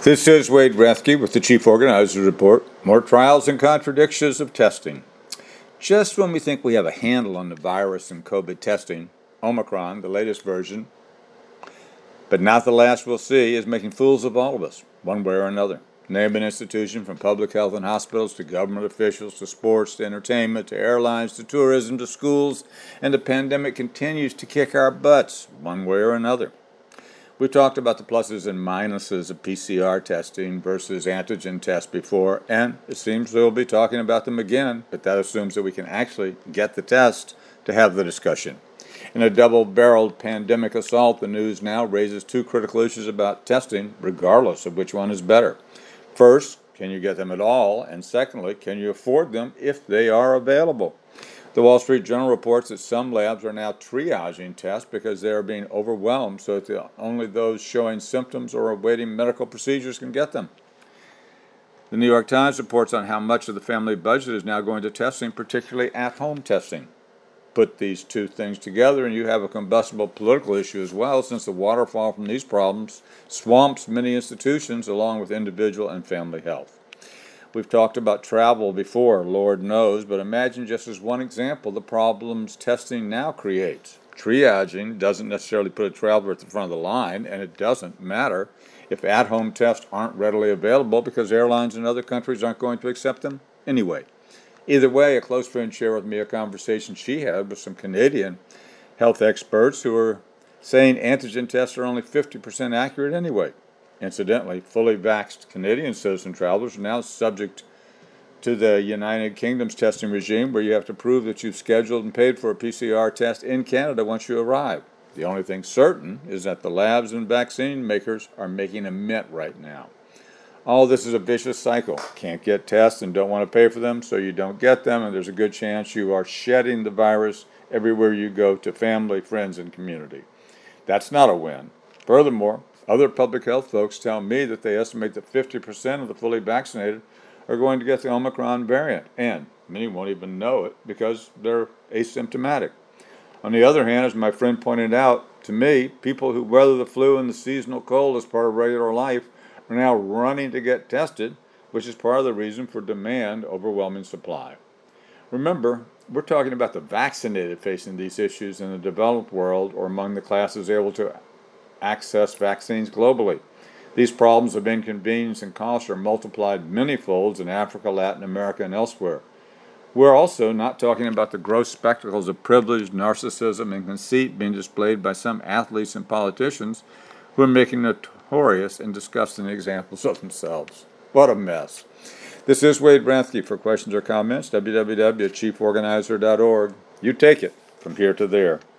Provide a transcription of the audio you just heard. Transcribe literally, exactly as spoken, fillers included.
This is Wade Rathke with the Chief Organizer's Report. More trials and contradictions of testing. Just when we think we have a handle on the virus and COVID testing, Omicron, the latest version, but not the last we'll see, is making fools of all of us, one way or another. Name an institution, from public health and hospitals to government officials to sports to entertainment to airlines to tourism to schools, and the pandemic continues to kick our butts, one way or another. We've talked about the pluses and minuses of P C R testing versus antigen tests before, and it seems we'll be talking about them again, but that assumes that we can actually get the test to have the discussion. In a double-barreled pandemic assault, the news now raises two critical issues about testing, regardless of which one is better. First, can you get them at all? And secondly, can you afford them if they are available? The Wall Street Journal reports that some labs are now triaging tests because they are being overwhelmed so that only those showing symptoms or awaiting medical procedures can get them. The New York Times reports on how much of the family budget is now going to testing, particularly at-home testing. Put these two things together and you have a combustible political issue as well, since the waterfall from these problems swamps many institutions along with individual and family health. We've talked about travel before, Lord knows, but imagine just as one example the problems testing now creates. Triaging doesn't necessarily put a traveler at the front of the line, and it doesn't matter if at-home tests aren't readily available because airlines in other countries aren't going to accept them anyway. Either way, a close friend shared with me a conversation she had with some Canadian health experts who are saying antigen tests are only fifty percent accurate anyway. Incidentally, fully vaxxed Canadian citizen travelers are now subject to the United Kingdom's testing regime, where you have to prove that you've scheduled and paid for a P C R test in Canada once you arrive. The only thing certain is that the labs and vaccine makers are making a mint right now. All this is a vicious cycle. Can't get tests and don't want to pay for them, so you don't get them, and there's a good chance you are shedding the virus everywhere you go to family, friends, and community. That's not a win. Furthermore, other public health folks tell me that they estimate that fifty percent of the fully vaccinated are going to get the Omicron variant, and many won't even know it because they're asymptomatic. On the other hand, as my friend pointed out to me, people who weather the flu and the seasonal cold as part of regular life are now running to get tested, which is part of the reason for demand overwhelming supply. Remember, we're talking about the vaccinated facing these issues in the developed world or among the classes able to access vaccines globally. These problems of inconvenience and cost are multiplied many folds in Africa, Latin America, and elsewhere. We're also not talking about the gross spectacles of privilege, narcissism, and conceit being displayed by some athletes and politicians who are making notorious and disgusting examples of themselves. What a mess. This is Wade Rathke. For questions or comments, w w w dot chief organizer dot org. You take it from here to there.